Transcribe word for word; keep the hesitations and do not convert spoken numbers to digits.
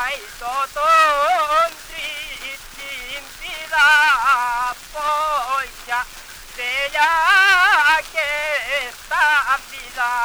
ai toton drittin pila poikia, se ja kestä pila